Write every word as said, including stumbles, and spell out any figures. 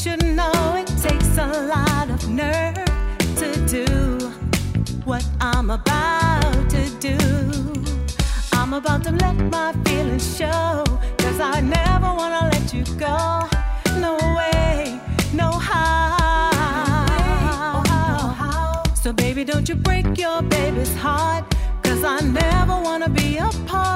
should know it takes a lot of nerve to do what I'm about to do. I'm about to let my feelings show, 'cause I never wanna let you go. No way, no how. So baby, don't you break your baby's heart, 'cause I never wanna be apart.